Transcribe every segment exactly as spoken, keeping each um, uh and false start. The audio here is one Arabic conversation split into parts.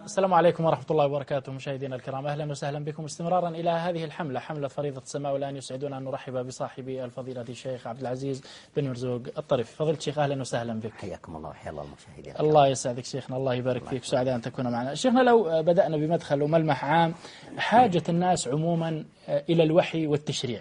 السلام عليكم ورحمة الله وبركاته مشاهدينا الكرام، أهلا وسهلا بكم استمرارا إلى هذه الحملة، حملة فريضة السماء. والآن يسعدنا أن نرحب بصاحبي الفضيلة الشيخ عبد العزيز بن مرزوق الطرفي. فضيلة الشيخ أهلا وسهلا بك. حياكم الله وحيا الله المشاهدين. الله يسعدك شيخنا، الله يبارك فيك، سعداء أن تكون معنا. شيخنا لو بدأنا بمدخل وملمح عام، حاجة الناس عموما إلى الوحي والتشريع.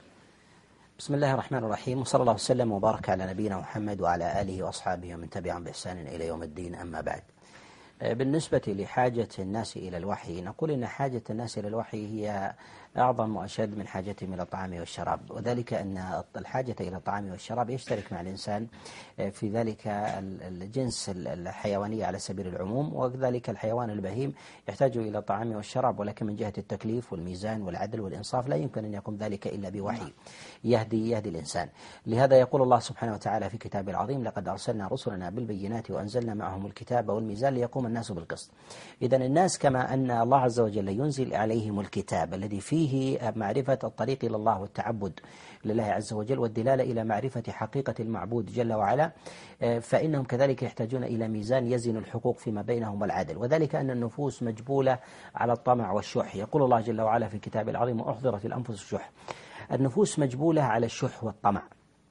بسم الله الرحمن الرحيم، وصلى الله وسلم وبارك على نبينا محمد وعلى آله وأصحابه ومن تبعهم بإحسان إلى يوم الدين، أما بعد. بالنسبة لحاجة الناس إلى الوحي، نقول إن حاجة الناس إلى الوحي هي أعظم وأشد من حاجتهم إلى الطعام والشراب، وذلك أن الحاجة إلى الطعام والشراب يشترك مع الإنسان في ذلك الجنس الحيواني على سبيل العموم، وكذلك الحيوان البهيم يحتاج إلى الطعام والشراب، ولكن من جهة التكليف والميزان والعدل والإنصاف لا يمكن أن يقوم ذلك إلا بوحي يهدي يهدي الإنسان. لهذا يقول الله سبحانه وتعالى في كتابه العظيم: لقد أرسلنا رسلنا بالبينات وأنزلنا معهم الكتاب والميزان ليقوم الناس بالقسط. إذن الناس كما أن الله عز وجل ينزل عليهم الكتاب الذي فيه معرفة الطريق إلى الله والتعبد لله عز وجل والدلالة إلى معرفة حقيقة المعبود جل وعلا، فإنهم كذلك يحتاجون إلى ميزان يزن الحقوق فيما بينهم والعدل، وذلك أن النفوس مجبولة على الطمع والشح. يقول الله جل وعلا في كتاب العظيم: وأحضرت الأنفس الشح. النفوس مجبولة على الشح والطمع،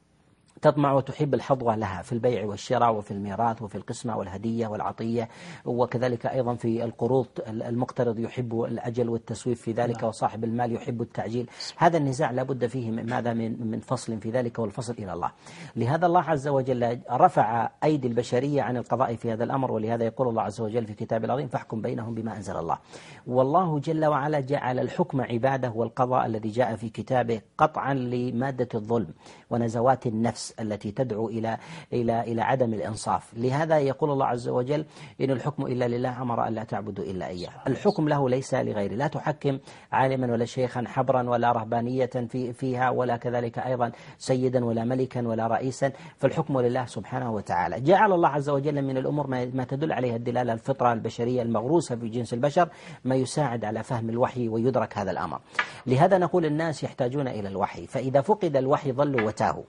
تطمع وتحب الحظوة لها في البيع والشراء وفي الميراث وفي القسمة والهدية والعطية، وكذلك أيضا في القروض. المقترض يحب الأجل والتسويف في ذلك، وصاحب المال يحب التعجيل. هذا النزاع لابد فيه من ماذا من من فصل في ذلك، والفصل إلى الله. لهذا الله عز وجل رفع أيدي البشرية عن القضاء في هذا الأمر، ولهذا يقول الله عز وجل في كتاب العظيم: فاحكم بينهم بما أنزل الله. والله جل وعلا جعل الحكم عباده، والقضاء الذي جاء في كتابه قطعا لمادة الظلم ونزوات النفس التي تدعو إلى إلى إلى عدم الإنصاف. لهذا يقول الله عز وجل: إن الحكم إلا لله أمر أن لا تعبدوا إلا إياه. الحكم له ليس لغيره، لا تحكم عالما ولا شيخا حبرا ولا رهبانية في فيها، ولا كذلك أيضا سيدا ولا ملكا ولا رئيسا، فالحكم لله سبحانه وتعالى. جعل الله عز وجل من الأمور ما تدل عليها الدلالة الفطرة البشرية المغروسة في جنس البشر، ما يساعد على فهم الوحي ويدرك هذا الأمر. لهذا نقول الناس يحتاجون إلى الوحي، فإذا فقد الوحي ضلوا وتاهوا.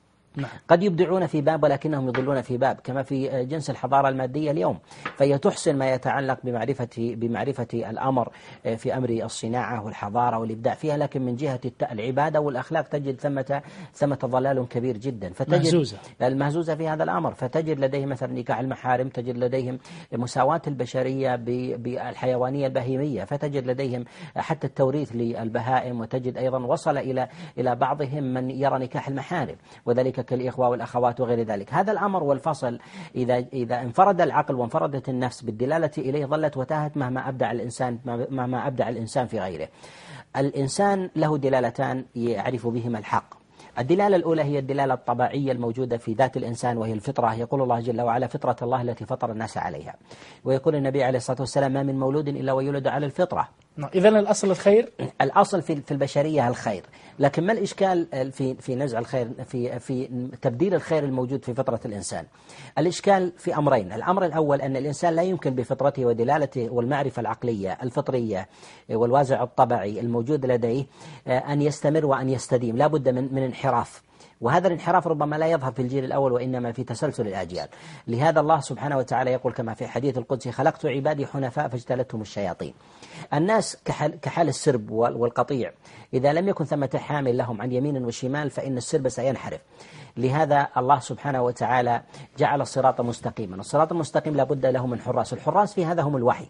قد يبدعون في باب ولكنهم يضلون في باب، كما في جنس الحضارة المادية اليوم، فهي تحسن ما يتعلق بمعرفة بمعرفة الأمر في أمر الصناعة والحضارة والإبداع فيها، لكن من جهة العبادة والأخلاق تجد ثمة ثمة ضلال كبير جدا، فتجد مهزوزة. المهزوزة في هذا الأمر، فتجد لديهم مثلا نكاح المحارم، تجد لديهم مساواة البشرية بالحيوانية البهيمية، فتجد لديهم حتى التوريث للبهائم، وتجد أيضا وصل إلى إلى بعضهم من يرى نكاح المحارم، وذلك كالإخوة والأخوات وغير ذلك. هذا الأمر والفصل إذا إذا انفرد العقل وانفردت النفس بالدلالة إليه ظلت وتاهت مهما أبدع الإنسان مهما أبدع الإنسان في غيره. الإنسان له دلالتان يعرف بهما الحق. الدلالة الأولى هي الدلالة الطبيعية الموجودة في ذات الإنسان، وهي الفطرة. يقول الله جل وعلا: فطرة الله التي فطر الناس عليها. ويقول النبي عليه الصلاة والسلام: ما من مولود إلا ويولد على الفطرة. إذن الأصل الخير، الأصل في في البشرية الخير، لكن ما الإشكال في في نزع الخير في في تبديل الخير الموجود في فطرة الإنسان؟ الإشكال في أمرين. الأمر الأول أن الإنسان لا يمكن بفطرته ودلالته والمعرفة العقلية الفطرية والوازع الطبيعي الموجود لديه أن يستمر وأن يستديم، لا بد من من انحراف، وهذا الانحراف ربما لا يظهر في الجيل الأول وإنما في تسلسل الأجيال. لهذا الله سبحانه وتعالى يقول كما في حديث القدسي: خلقت عبادي حنفاء فاجتلتهم الشياطين. الناس كحال, كحال السرب والقطيع، إذا لم يكن ثمة حامل لهم عن يمين وشمال فإن السرب سينحرف. لهذا الله سبحانه وتعالى جعل الصراط مستقيما. الصراط المستقيم لابد له من حراس، الحراس في هذا هم الوحي.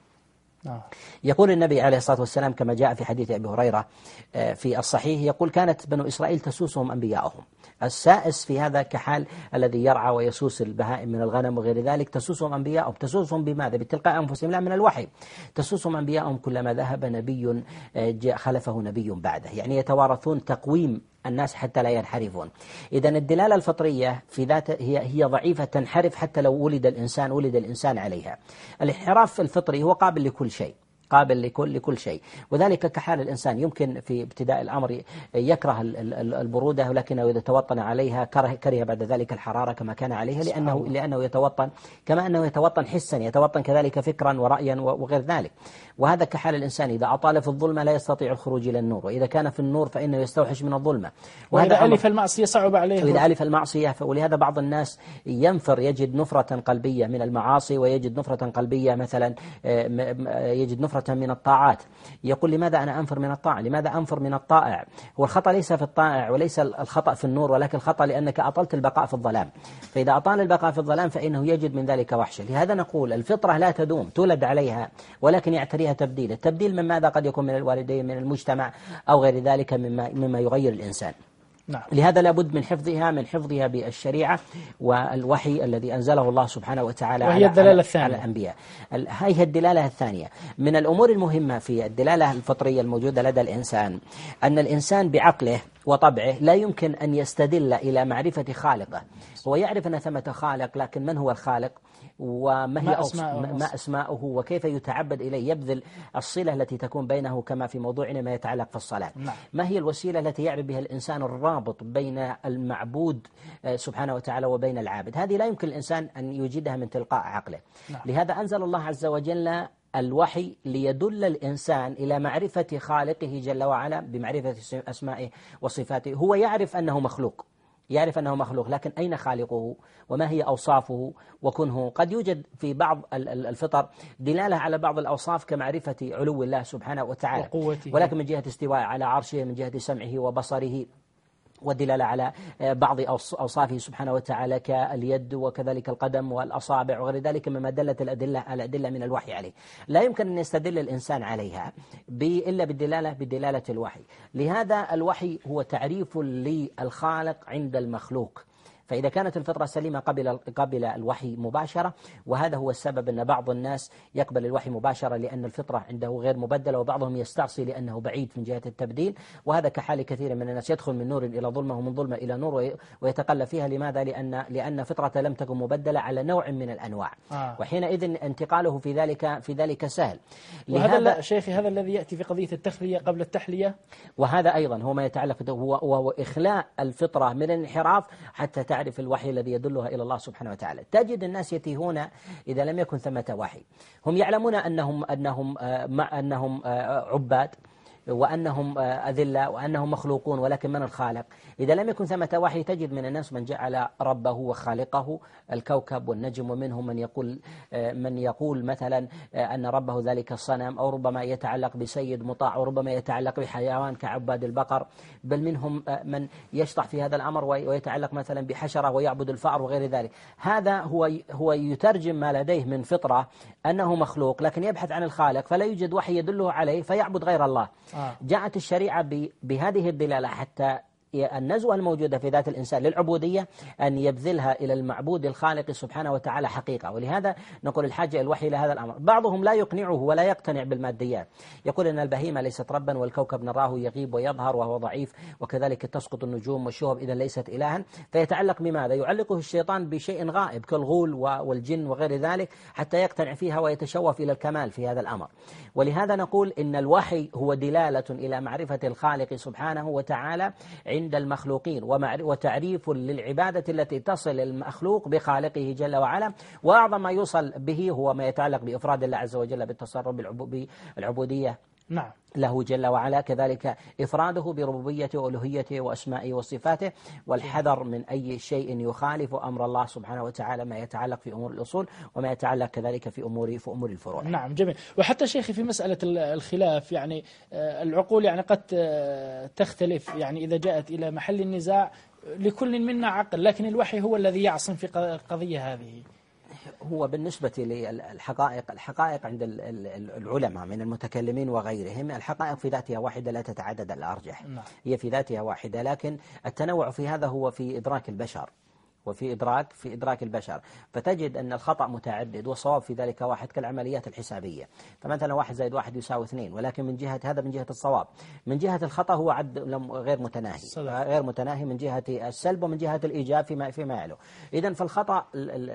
يقول النبي عليه الصلاة والسلام كما جاء في حديث أبي هريرة في الصحيح، يقول: كانت بنو إسرائيل تسوسهم أنبياؤهم. السائس في هذا كحال الذي يرعى ويسوس البهائم من الغنم وغير ذلك، تسوسهم أنبياؤهم. تسوسهم بماذا؟ بتلقاء أنفسهم، لا من الوحي. تسوسهم أنبياؤهم كلما ذهب نبي خلفه نبي بعده، يعني يتوارثون تقويم الناس حتى لا ينحرفون. إذن الدلالة الفطرية في ذات هي هي ضعيفة، تنحرف حتى لو ولد الإنسان ولد الإنسان عليها. الانحراف الفطري هو قابل لكل شيء. قابل لكل لكل شيء. وذلك كحال الإنسان، يمكن في ابتداء الأمر يكره البرودة ولكنه إذا توطن عليها كره, كره بعد ذلك الحرارة كما كان عليها، لأنه لأنه يتوطن كما أنه يتوطن حسا، يتوطن كذلك فكرا ورأيا وغير ذلك. وهذا كحال الإنسان، إذا أطال في الظلمة لا يستطيع الخروج إلى النور، وإذا كان في النور فإنه يستوحش من الظلمة. وإذا ألف المعصية صعب عليه، وإذا ألف المعصية. ولهذا بعض الناس ينفر، يجد نفرة قلبية من المعاصي ويجد نفرة قلبية مثلا يجد نفرة من الطاعات. يقول لماذا أنا أنفر من الطاعة؟ لماذا أنفر من الطائع؟ هو الخطأ ليس في الطائع وليس الخطأ في النور، ولكن الخطأ لأنك أطلت البقاء في الظلام. فإذا أطال البقاء في الظلام فإنه يجد من ذلك وحشة. لهذا نقول الفطرة لا تدوم، تولد عليها ولكن يعتريها تبديل. التبديل من ماذا؟ قد يكون من الوالدين، من المجتمع، أو غير ذلك مما مما يغير الإنسان. نعم. لهذا لابد من حفظها من حفظها بالشريعة والوحي الذي أنزله الله سبحانه وتعالى وهي الدلالة الثانية على الأنبياء. هذه الدلالة الثانية من الأمور المهمة في الدلالة الفطرية الموجودة لدى الإنسان، أن الإنسان بعقله وطبعه لا يمكن أن يستدل إلى معرفة خالقه. هو يعرف أن ثمة خالق، لكن من هو الخالق وما هي أسماؤه, ما أسماؤه وكيف يتعبد إليه، يبذل الصلة التي تكون بينه كما في موضوعنا ما يتعلق في الصلاة. نعم. ما هي الوسيلة التي يعرف بها الإنسان الرابط بين المعبود سبحانه وتعالى وبين العابد؟ هذه لا يمكن الإنسان أن يوجدها من تلقاء عقله. نعم. لهذا أنزل الله عز وجل الوحي ليدل الإنسان إلى معرفة خالقه جل وعلا بمعرفة أسمائه وصفاته. هو يعرف أنه مخلوق، يعرف أنه مخلوق، لكن أين خالقه وما هي أوصافه وكنه؟ قد يوجد في بعض الفطر دلالة على بعض الأوصاف كمعرفة علو الله سبحانه وتعالى وقوته، ولكن من جهة استواء على عرشه، من جهة سمعه وبصره، والدلالة على بعض أوصافه سبحانه وتعالى كاليد وكذلك القدم والأصابع وغير ذلك مما دلت الأدلة الأدلة من الوحي عليه. لا يمكن أن يستدل الإنسان عليها إلا بالدلالة بدلالة الوحي. لهذا الوحي هو تعريف للخالق عند المخلوق. فإذا كانت الفطرة سليمة قبل قبل الوحي مباشرة، وهذا هو السبب أن بعض الناس يقبل الوحي مباشرة لأن الفطرة عنده غير مبدلة، وبعضهم يستعصي لأنه بعيد من جهة التبديل. وهذا كحال كثير من الناس، يدخل من نور إلى ظلمة ومن ظلمة إلى نور ويتقلب فيها. لماذا؟ لأن لأن فطرة لم تكن مبدلة على نوع من الأنواع. آه. وحينئذ انتقاله في ذلك في ذلك سهل. وهذا شيخي هذا الذي يأتي في قضية التخلية قبل التحلية، وهذا أيضا هو ما يتعلق هو وهو إخلاء الفطرة من الانحراف حتى تعرف الوحي الذي يدلها إلى الله سبحانه وتعالى. تجد الناس يتيهون إذا لم يكن ثمة وحي. هم يعلمون أنهم أنهم أنهم عباد وأنهم أذلة وأنهم مخلوقون، ولكن من الخالق؟ إذا لم يكن ثمة وحي تجد من الناس من جعل ربه وخالقه الكوكب والنجم، ومنهم من يقول من يقول مثلا أن ربه ذلك الصنم، أو ربما يتعلق بسيد مطاع، وربما يتعلق بحيوان كعباد البقر، بل منهم من يشطح في هذا الأمر ويتعلق مثلا بحشرة ويعبد الفأر وغير ذلك. هذا هو هو يترجم ما لديه من فطرة أنه مخلوق، لكن يبحث عن الخالق فلا يوجد وحي يدله عليه فيعبد غير الله. آه. جاءت الشريعة بهذه الدلالة حتى النزوة الموجودة في ذات الإنسان للعبودية أن يبذلها إلى المعبود الخالق سبحانه وتعالى حقيقة. ولهذا نقول الحاجة الوحي لهذا الأمر. بعضهم لا يقنعه ولا يقتنع بالماديات، يقول أن البهيمة ليست ربا، والكوكب نراه يغيب ويظهر وهو ضعيف، وكذلك تسقط النجوم والشهب إذا ليست إلها. فيتعلق بماذا؟ يعلقه الشيطان بشيء غائب كالغول والجن وغير ذلك حتى يقتنع فيها ويتشوف إلى الكمال في هذا الأمر. ولهذا نقول إن الوحي هو دلالة إلى معرفة الخالق سبحانه وتعالى عند المخلوقين، وتعريف للعبادة التي تصل المخلوق بخالقه جل وعلا. وأعظم ما يوصل به هو ما يتعلق بإفراد الله عز وجل بالتصرف بالعبودية نعم له جل وعلا، كذلك إفراده بربوبيته وألوهيته وأسمائه وصفاته، والحذر من أي شيء يخالف أمر الله سبحانه وتعالى، ما يتعلق في أمور الأصول وما يتعلق كذلك في أمور في أمور الفروع. نعم جميل. وحتى شيخي في مسألة الخلاف، يعني العقول يعني قد تختلف، يعني إذا جاءت إلى محل النزاع لكل منا عقل، لكن الوحي هو الذي يعصم في القضية هذه. هو بالنسبة للحقائق، الحقائق عند العلماء من المتكلمين وغيرهم، الحقائق في ذاتها واحدة لا تتعدد الأرجح. نعم. هي في ذاتها واحدة، لكن التنوع في هذا هو في إدراك البشر، وفي إدراك في إدراك البشر، فتجد أن الخطأ متعدد والصواب في ذلك واحد كالعمليات الحسابية. فمثلا واحد زائد واحد يساوي اثنين، ولكن من جهة هذا من جهة الصواب، من جهة الخطأ هو عد غير متناهي غير متناهي من جهة السلب ومن جهة الإيجاب فيما فيما يعلو. إذن فالخطأ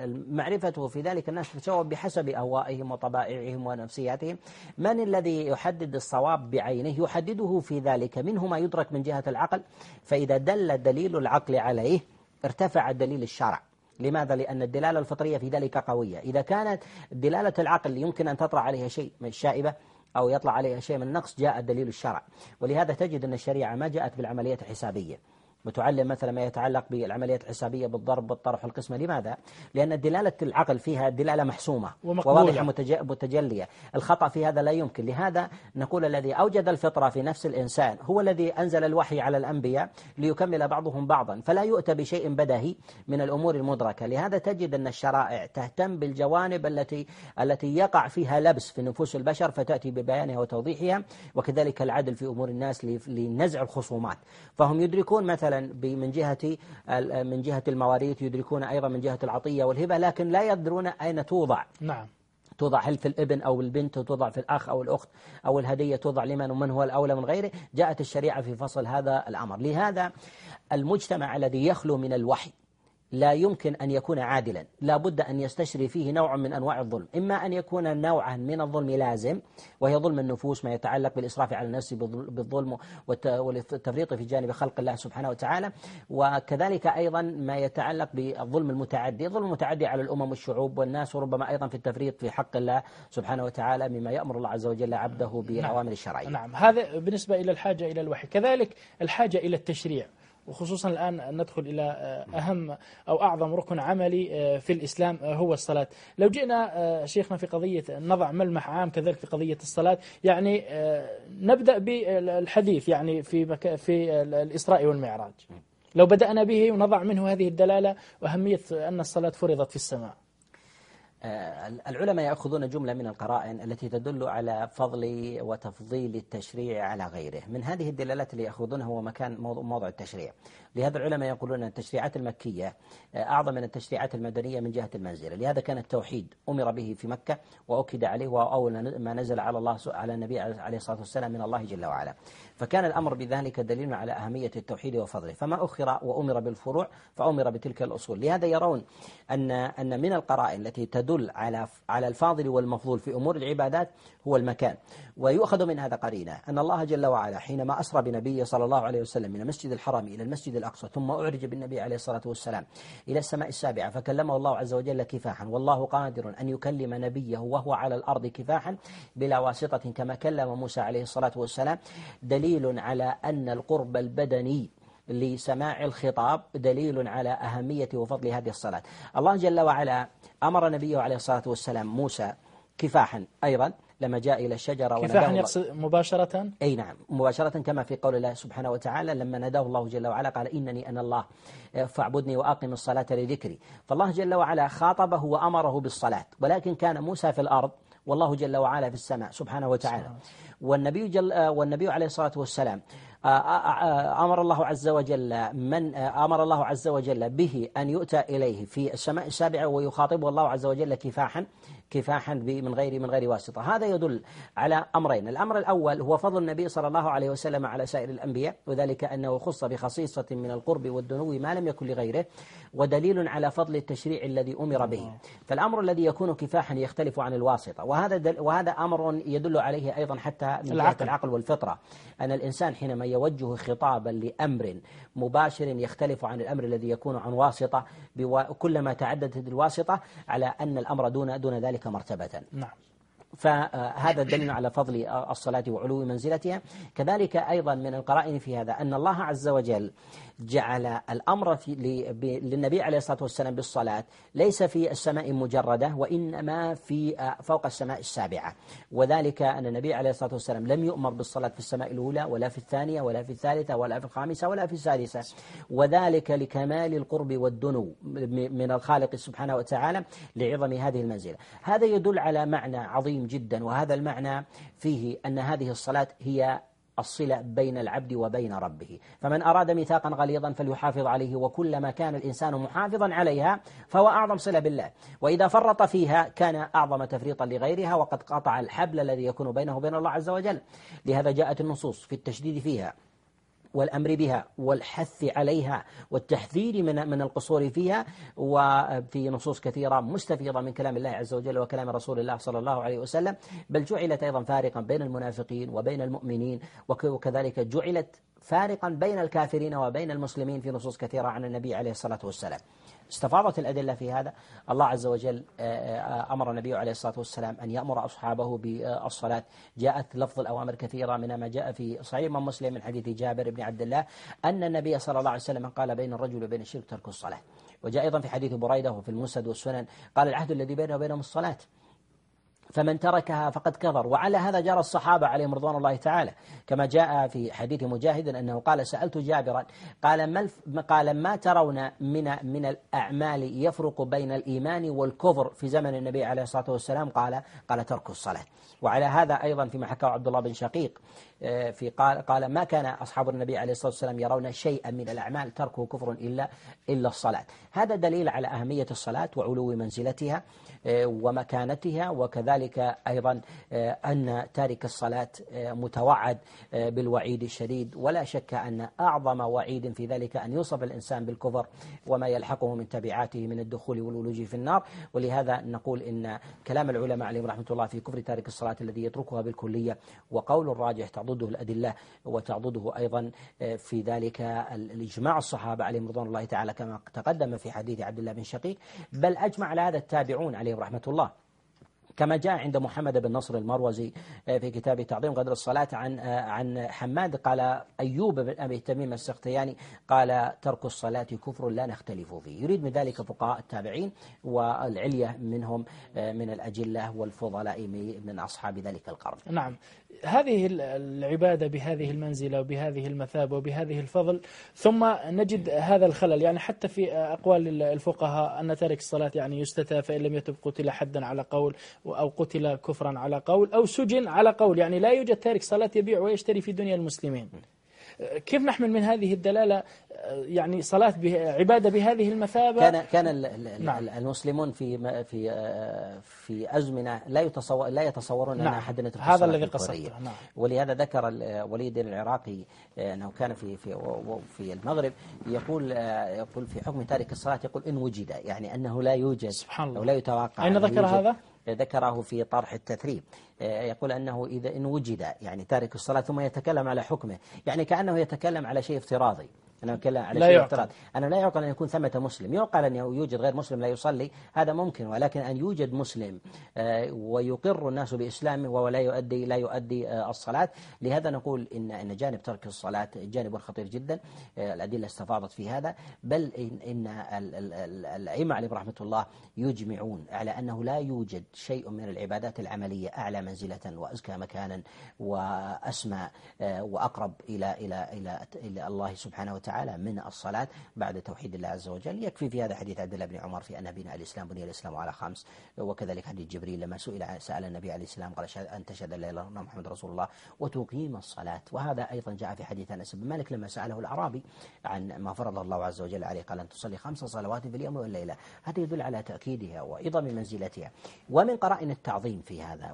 معرفته في ذلك الناس تتشوب بحسب أهوائهم وطبائعهم ونفسياتهم. من الذي يحدد الصواب بعينه؟ يحدده في ذلك منه ما يدرك من جهة العقل، فإذا دل دليل العقل عليه ارتفع دليل الشرع. لماذا؟ لأن الدلالة الفطرية في ذلك قوية. إذا كانت دلالة العقل يمكن أن تطرأ عليها شيء من الشائبة أو يطلع عليها شيء من النقص، جاء دليل الشرع. ولهذا تجد أن الشريعة ما جاءت بالعمليات الحسابية وتعلم مثلا ما يتعلق بالعمليات الحسابية بالضرب والطرح والقسمة. لماذا؟ لأن دلالة العقل فيها دلالة محسومة وواضحة متجلية، الخطأ في هذا لا يمكن. لهذا نقول الذي أوجد الفطرة في نفس الإنسان هو الذي أنزل الوحي على الأنبياء ليكمل بعضهم بعضا، فلا يؤتى بشيء بدهي من الأمور المدركة. لهذا تجد أن الشرائع تهتم بالجوانب التي التي يقع فيها لبس في نفوس البشر فتأتي ببيانها وتوضيحها، وكذلك العدل في أمور الناس لنزع الخصومات. فهم يدركون مثلا من جهة من جهة المواريث، يدركون أيضا من جهة العطية والهبة، لكن لا يدرون أين توضع. نعم. توضع هل في الابن أو البنت، توضع في الأخ أو الأخت، أو الهدية توضع لمن ومن هو الأولى من غيره. جاءت الشريعة في فصل هذا الأمر. لهذا المجتمع الذي يخلو من الوحي لا يمكن أن يكون عادلا، لا بد أن يستشري فيه نوع من أنواع الظلم. إما أن يكون نوعا من الظلم لازم وهي ظلم النفوس، ما يتعلق بالإسراف على النفس بالظلم والتفريط في جانب خلق الله سبحانه وتعالى، وكذلك أيضا ما يتعلق بالظلم المتعدي، الظلم المتعدي على الأمم والشعوب والناس، وربما أيضا في التفريط في حق الله سبحانه وتعالى مما يأمر الله عز وجل عبده بالأوامر الشرعية. نعم. هذا بالنسبة إلى الحاجة إلى الوحي. كذلك الحاجة إلى التشريع، وخصوصا الآن ندخل إلى أهم أو أعظم ركن عملي في الإسلام هو الصلاة. لو جئنا شيخنا في قضية نضع ملمح عام كذلك في قضية الصلاة، يعني نبدأ بالحديث يعني في في الإسراء والمعراج، لو بدأنا به ونضع منه هذه الدلالة وأهمية أن الصلاة فرضت في السماء. العلماء يأخذون جملة من القرائن التي تدل على فضل وتفضيل التشريع على غيره. من هذه الدلالات اللي يأخذونها هو مكان موضوع التشريع. لهذا العلماء يقولون أن التشريعات المكية أعظم من التشريعات المدنية من جهة المنزلة. لهذا كان التوحيد أمر به في مكة وأكد عليه، وأول ما نزل على الله على النبي عليه الصلاة والسلام من الله جل وعلا، فكان الأمر بذلك دليل على أهمية التوحيد وفضله. فما أخر وأمر بالفروع فأمر بتلك الأصول. لهذا يرون أن أن من القرائن التي تدل على على الفاضل والمفضول في أمور العبادات هو المكان. ويؤخذ من هذا قرينة أن الله جل وعلا حينما أسرى بنبيه صلى الله عليه وسلم من المسجد الحرام إلى المسجد الأقصى، ثم أعرج بالنبي عليه الصلاة والسلام إلى السماء السابعة فكلمه الله عز وجل كفاحا، والله قادر أن يكلم نبيه وهو على الأرض كفاحا بلا واسطة كما كلم موسى عليه الصلاة والسلام، دليل على أن القرب البدني لسماع الخطاب دليل على أهمية وفضل هذه الصلاة. الله جل وعلا أمر نبيه عليه الصلاة والسلام موسى كفاحا أيضا لما جاء إلى الشجرة. كفاحا يقصد مباشرة؟ أي نعم، مباشرة كما في قول الله سبحانه وتعالى لما ناداه الله جل وعلا قال إنني أنا الله فاعبدني وأقم الصلاة لذكري. فالله جل وعلا خاطبه وأمره بالصلاة، ولكن كان موسى في الأرض والله جل وعلا في السماء سبحانه وتعالى. والنبي جل والنبي عليه الصلاة والسلام أمر الله عز وجل من أمر الله عز وجل به أن يؤتى إليه في السماء السابعة ويخاطبه الله عز وجل كفاحا كفاحا من غير من غير واسطة. هذا يدل على أمرين. الأمر الأول هو فضل النبي صلى الله عليه وسلم على سائر الأنبياء، وذلك أنه خص بخصيصة من القرب والدنو ما لم يكن لغيره، ودليل على فضل التشريع الذي أمر به. فالأمر الذي يكون كفاحا يختلف عن الواسطة، وهذا وهذا أمر يدل عليه أيضا حتى من جهة العقل والفطرة، أن الإنسان حينما يوجه خطابا لأمر مباشر يختلف عن الأمر الذي يكون عن واسطة، كلما تعددت الواسطة على أن الأمر دون دون ذلك مرتبة. نعم. فهذا دليل على فضل الصلاة وعلو منزلتها. كذلك أيضا من القرائن في هذا أن الله عز وجل جعل الأمر في للنبي عليه الصلاة والسلام بالصلاة ليس في السماء مجردة، وإنما في فوق السماء السابعة، وذلك أن النبي عليه الصلاة والسلام لم يؤمر بالصلاة في السماء الأولى ولا في الثانية ولا في الثالثة ولا في الخامسة ولا في السادسة، وذلك لكمال القرب والدنو من الخالق سبحانه وتعالى لعظم هذه المنزلة. هذا يدل على معنى عظيم جدا، وهذا المعنى فيه أن هذه الصلاة هي الصلة بين العبد وبين ربه. فمن أراد ميثاقا غليظا فليحافظ عليه، وكلما كان الإنسان محافظا عليها فهو أعظم صلة بالله، وإذا فرط فيها كان أعظم تفريطا لغيرها، وقد قطع الحبل الذي يكون بينه وبين الله عز وجل. لهذا جاءت النصوص في التشديد فيها والأمر بها والحث عليها والتحذير من من القصور فيها، وفي نصوص كثيرة مستفيضة من كلام الله عز وجل وكلام رسول الله صلى الله عليه وسلم. بل جعلت أيضا فارقا بين المنافقين وبين المؤمنين، وكذلك جعلت فارقا بين الكافرين وبين المسلمين في نصوص كثيرة عن النبي عليه الصلاة والسلام. استفاضت الأدلة في هذا. الله عز وجل أمر النبي عليه الصلاة والسلام أن يأمر أصحابه بالصلاة. جاءت لفظ الأوامر كثيرة، من ما جاء في صحيح مسلم من حديث جابر بن عبد الله أن النبي صلى الله عليه وسلم قال بين الرجل وبين الشرك ترك الصلاة. وجاء أيضا في حديث بريدة وفي المسند والسنن قال العهد الذي بيننا وبينهم الصلاة، فمن تركها فقد كفر. وعلى هذا جرى الصحابة عليهم رضوان الله تعالى، كما جاء في حديث مجاهد أنه قال سألت جابرا قال ما قال ما ترون من من الأعمال يفرق بين الإيمان والكفر في زمن النبي عليه الصلاة والسلام؟ قال قال ترك الصلاة. وعلى هذا أيضا فيما حكاه عبد الله بن شقيق في قال قال ما كان أصحاب النبي عليه الصلاة والسلام يرون شيئا من الأعمال تركه كفر إلا إلا الصلاة. هذا دليل على أهمية الصلاة وعلو منزلتها ومكانتها، وكذلك أيضا أن تارك الصلاة متوعد بالوعيد الشديد. ولا شك أن أعظم وعيد في ذلك أن يوصف الإنسان بالكفر وما يلحقه من تبعاته من الدخول والولوج في النار. ولهذا نقول إن كلام العلماء عليهم رحمة الله في كفر تارك الصلاة الذي يتركها بالكلية وقول الراجح تعضده الأدلة وتعضده أيضا في ذلك الإجماع الصحابة عليهم رضوان الله تعالى كما تقدم في حديث عبد الله بن شقيق، بل أجمع على هذا التابعون عليهم رحمة الله، كما جاء عند محمد بن نصر المروزي في كتاب تعظيم قدر الصلاة عن عن حماد قال أيوب بن أبي تميم السختياني قال ترك الصلاة كفر لا نختلف فيه. يريد من ذلك فقهاء التابعين والعلية منهم من الأجلة والفضلاء من أصحاب ذلك القرن. نعم، هذه العبادة بهذه المنزلة وبهذه المثابة وبهذه الفضل، ثم نجد هذا الخلل يعني حتى في أقوال الفقهاء أن تارك الصلاة يعني يستتاب فإن لم يتب قتل حدا على قول، أو قتل كفرا على قول، أو سجن على قول. يعني لا يوجد تارك صلاة يبيع ويشتري في دنيا المسلمين. كيف نحمل من هذه الدلالة يعني صلاة عبادة بهذه المثابة؟ كان كان نعم. المسلمون في في في أزمنة لا يتصور لا يتصورون نعم. أن أحد يترك هذا الذي قصدته. نعم. ولهذا ذكر وليد العراقي أنه كان في في في المغرب يقول يقول في حكم تارك الصلاة يقول إن وجد، يعني أنه لا يوجد أو لا يتوقع. أين ذكر هذا؟ ذكره في طرح التثريب، يقول أنه إذا إن وجد يعني تارك الصلاة ثم يتكلم على حكمه، يعني كأنه يتكلم على شيء افتراضي. أنا أتكلم على شيء افتراضي، أنا لا يعقل أن يكون ثمة مسلم. يعقل أن يوجد غير مسلم لا يصلي، هذا ممكن، ولكن أن يوجد مسلم ويقر الناس بإسلامه وهو لا يؤدي لا يؤدي الصلاة. لهذا نقول إن إن جانب ترك الصلاة جانب خطير جدا. الأدلة استفاضت في هذا، بل إن الأئمة عليهم رحمة الله يجمعون على أنه لا يوجد شيء من العبادات العملية أعلى منزلة وأزكى مكانا وأسمى وأقرب إلى إلى إلى إلى الله سبحانه وتعالى تعالى من الصلاة بعد توحيد الله عز وجل. يكفي في هذا حديث عبد الله بن عمر في أن بناء الإسلام بني الإسلام على خمس، وكذلك حديث جبريل لما سئل سأل النبي عليه السلام قال أن تشهد أن لا إله إلا الله محمد رسول الله وتقيم الصلاة. وهذا أيضا جاء في حديث أنس بن مالك لما سأله الأعرابي عن ما فرض الله عز وجل عليه قال أن تصلي خمس صلوات في اليوم والليلة. هذا يدل على تأكيدها وعظم منزلتها. ومن قرائن التعظيم في هذا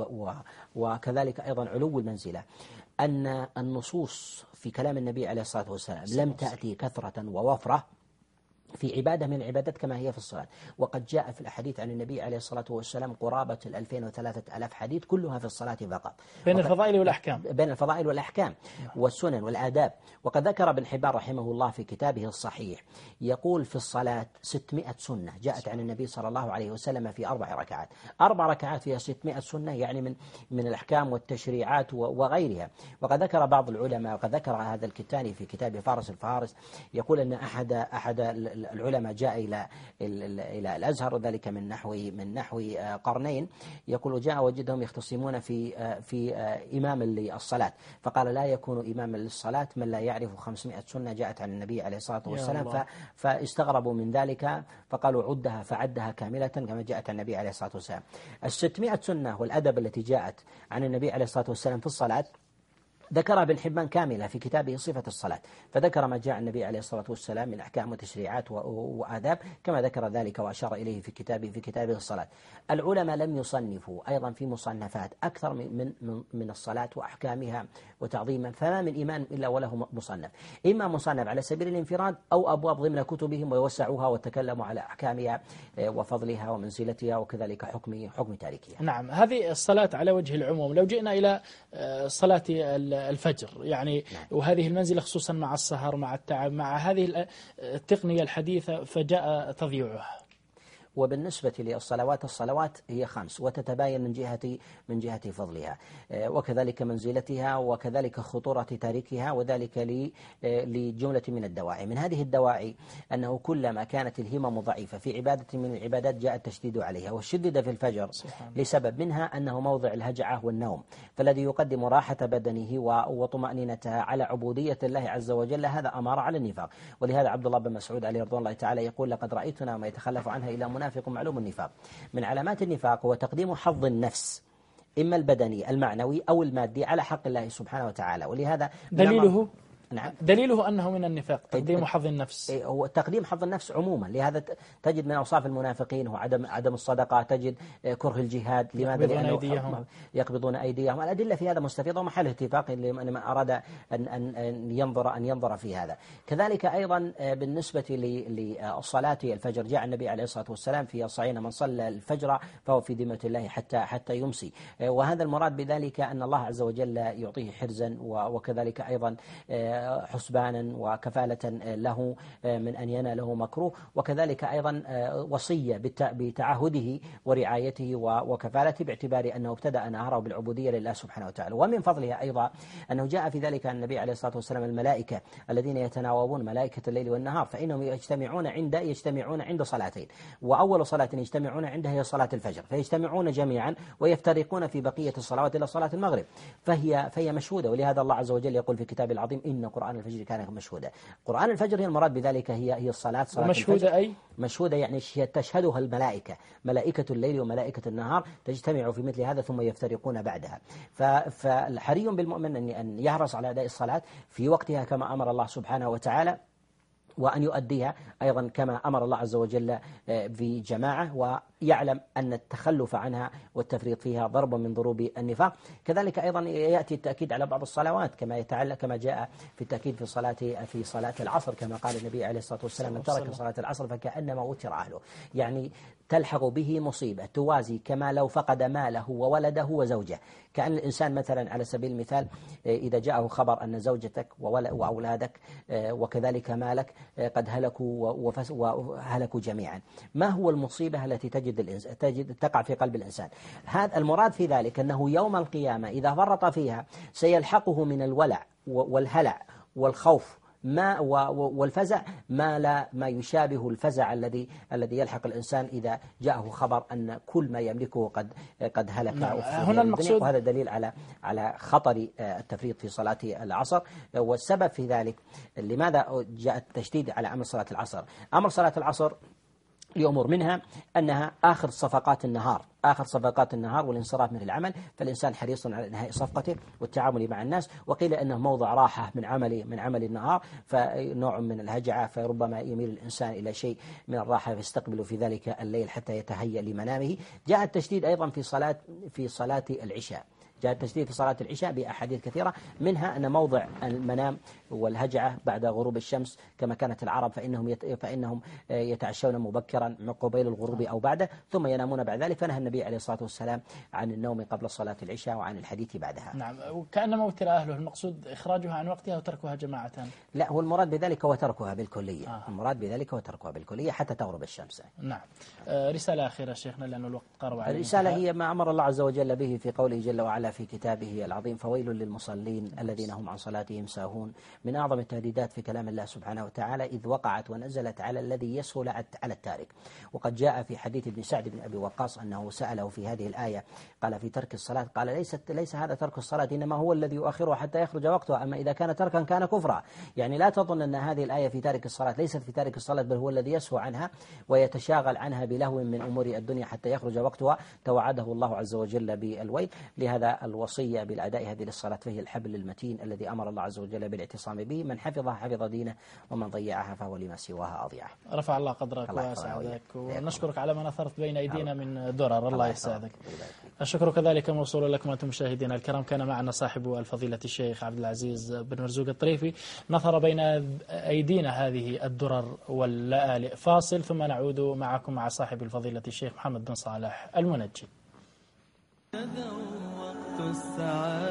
وكذلك أيضا علو المنزلة أن النصوص في كلام النبي عليه الصلاة والسلام لم تأتي كثرة ووفرة في عبادة من العبادات كما هي في الصلاة. وقد جاء في الأحاديث عن النبي عليه الصلاة والسلام قرابة الألفين وثلاثة ألاف حديث كلها في الصلاة فقط، بين الفضائل والأحكام بين الفضائل والأحكام والسنن والآداب. وقد ذكر ابن حبان رحمه الله في كتابه الصحيح يقول في الصلاة ستمائة سنة جاءت عن النبي صلى الله عليه وسلم في أربع ركعات أربع ركعات فيها ستمائة سنة، يعني من من الأحكام والتشريعات وغيرها. وقد ذكر بعض العلماء وقد ذكر هذا الكتاني في كتاب فارس الفهارس يقول أن أحد أحد العلماء جاء إلى إلى الأزهر وذلك من نحو من نحو قرنين، يقول وجاء وجدهم يختصمون في في إمام للصلاة، فقال لا يكون إماما للصلاة من لا يعرف خمسمائة سنة جاءت عن النبي عليه الصلاة والسلام. فاستغربوا من ذلك فقالوا عدها فعدها كاملة كما جاءت عن النبي عليه الصلاة والسلام. الستمائة سنة والأدب التي جاءت عن النبي عليه الصلاة والسلام في الصلاة ذكرها ابن حبان كاملة في كتابه صفة الصلاة، فذكر ما جاء النبي عليه الصلاة والسلام من أحكام وتشريعات وآداب كما ذكر ذلك وأشار إليه في كتابه في كتابه الصلاة. العلماء لم يصنفوا أيضا في مصنفات أكثر من من من الصلاة وأحكامها وتعظيما، فما من إيمان إلا وله مصنف، إما مصنف على سبيل الانفراد أو أبواب ضمن كتبهم ويوسعوها وتكلموا على أحكامها وفضلها ومنزلتها وكذلك حكم حكم تاركها. نعم، هذه الصلاة على وجه العموم. لو جئنا إلى صلاة الفجر يعني نعم. وهذه المنزلة خصوصا مع السهر مع التعب مع هذه التقنية الحديثة فجاء تضييعها. وبالنسبة للصلوات الصلوات هي خمس وتتباين من جهة من جهة فضلها وكذلك منزلتها وكذلك خطورة تاركها، وذلك لجملة من الدواعي. من هذه الدواعي أنه كلما كانت الهمم ضعيفة في عبادة من العبادات جاء التشديد عليها، والشدد في الفجر لسبب منها أنه موضع الهجعة والنوم، فالذي يقدم راحة بدنه وطمأنينتها على عبودية الله عز وجل هذا أمر على النفاق. ولهذا عبد الله بن مسعود عليه رضوان الله تعالى يقول: لقد رأيتنا ما يتخلف عنها إلى منافق معلوم النفاق. من علامات النفاق هو تقديم حظ النفس إما البدني المعنوي أو المادي على حق الله سبحانه وتعالى. ولهذا دليله نعم. دليله أنه من النفاق تقديم حظ النفس. هو تقديم حظ النفس عموما، لهذا تجد من أوصاف المنافقين هو عدم عدم الصدقة، تجد كره الجهاد. لماذا؟ لأنه أيديهم. يقبضون أيديهم. الأدلة في هذا مستفيضة ومحل اتفاق لمن أراد أن أن ينظر أن ينظر في هذا. كذلك أيضا بالنسبة للصلاة الفجر جاء النبي عليه الصلاة والسلام في الصحيحين: من صلى الفجر فهو في ذمة الله حتى حتى يمسي. وهذا المراد بذلك أن الله عز وجل يعطيه حرزا وكذلك أيضا حسبانا وكفالة له من أن يناله مكروه، وكذلك أيضا وصية بتعهده ورعايته وكفالته باعتبار أنه ابتدأ نهاره بالعبودية لله سبحانه وتعالى. ومن فضلها أيضا أنه جاء في ذلك النبي عليه الصلاة والسلام: الملائكة الذين يتناوبون ملائكة الليل والنهار فإنهم يجتمعون عند يجتمعون عند صلاتين، وأول صلاة يجتمعون عندها هي صلاة الفجر، فيجتمعون جميعا ويفترقون في بقية الصلوات إلى صلاة المغرب، فهي فهي مشهودة. ولهذا الله عز وجل يقول في كتابه العظيم: إن قرآن الفجر كان مشهودا. قرآن الفجر هي المراد بذلك هي هي الصلاة صلاة مشهودة، أي مشهودة يعني تشهدها الملائكة، ملائكة الليل وملائكة النهار تجتمع في مثل هذا ثم يفترقون بعدها. فالحري بالمؤمن أن يحرص على أداء الصلاة في وقتها كما أمر الله سبحانه وتعالى، وأن يؤديها أيضا كما أمر الله عز وجل في جماعة، ويعلم أن التخلف عنها والتفريط فيها ضرب من ضروب النفاق. كذلك أيضا يأتي التأكيد على بعض الصلوات كما يتعلق كما جاء في التأكيد في صلاة في صلاة العصر كما قال النبي عليه الصلاة والسلام: من ترك صلاة العصر فكأنما وتر أهله، يعني تلحق به مصيبة توازي كما لو فقد ماله وولده وزوجه. كأن الإنسان مثلا على سبيل المثال إذا جاءه خبر أن زوجتك وأولادك وكذلك مالك قد هلكوا وهلكوا جميعا، ما هو المصيبة التي تجد الإنسان تجد تقع في قلب الإنسان؟ هذا المراد في ذلك أنه يوم القيامة إذا فرط فيها سيلحقه من الولع والهلع والخوف ما والفزع ما لا ما يشابه الفزع الذي الذي يلحق الإنسان إذا جاءه خبر أن كل ما يملكه قد قد هلك. نعم. هنا المقصود، وهذا دليل على على خطر التفريط في صلاة العصر. والسبب في ذلك لماذا جاء التشديد على أمر صلاة العصر؟ أمر صلاة العصر لأمور، منها أنها آخر صفقات النهار آخر صفقات النهار والانصراف من العمل، فالإنسان حريص على إنهاء صفقته والتعامل مع الناس. وقيل أنه موضع راحة من عمل من عمل النهار، فنوع من الهجعة، فربما يميل الإنسان إلى شيء من الراحة فيستقبل في ذلك الليل حتى يتهيأ لمنامه. جاء التشديد أيضا في صلاة في صلاة العشاء جاء التشديد في صلاة العشاء بأحاديث كثيرة، منها أن موضع المنام والهجعة بعد غروب الشمس كما كانت العرب فإنهم يت... فإنهم يتعشون مبكرا قبيل الغروب أو بعده ثم ينامون بعد ذلك، فنهى النبي عليه الصلاة والسلام عن النوم قبل صلاة العشاء وعن الحديث بعدها. نعم، وكأنما وتر أهله، المقصود إخراجها عن وقتها وتركها جماعة. لا، هو المراد بذلك هو تركها بالكلية. آه. المراد بذلك هو تركها بالكلية حتى تغرب الشمس. نعم. آه رسالة أخيرة شيخنا لأن الوقت قرب علينا. الرسالة هي ما أمر الله عز وجل به في قوله جل وعلا في كتابه العظيم: فويل للمصلين الذين هم عن صلاتهم ساهون. من أعظم التهديدات في كلام الله سبحانه وتعالى إذ وقعت ونزلت على الذي يسهل على التارك. وقد جاء في حديث ابن سعد بن أبي وقاص أنه سأله في هذه الآية قال في ترك الصلاة قال: ليست ليس هذا ترك الصلاة، إنما هو الذي يؤخرها حتى يخرج وقتها، أما إذا كان تركا كان كفرا. يعني لا تظن أن هذه الآية في تارك الصلاة، ليست في تارك الصلاة، بل هو الذي يسهو عنها ويتشاغل عنها بلهو من أمور الدنيا حتى يخرج وقتها توعده الله عز وجل بالويل. لهذا على الوصية بالأداء هذه الصلاة، فهي الحبل المتين الذي أمر الله عز وجل بالاعتصام به، من حفظها حفظ دينه ومن ضيعها فهو لما سواها أضيعه. رفع الله قدرك وأسعدك، ونشكرك على ما نثرت بين أيدينا من درر. الله يسعدك. الشكر كذلك موصول لكم أنتم مشاهدينا الكرام. كان معنا صاحب الفضيلة الشيخ عبد العزيز بن مرزوق الطريفي، نثر بين أيدينا هذه الدرر واللآلئ. فاصل ثم نعود معكم مع صاحب الفضيلة الشيخ محمد بن صالح المنجي.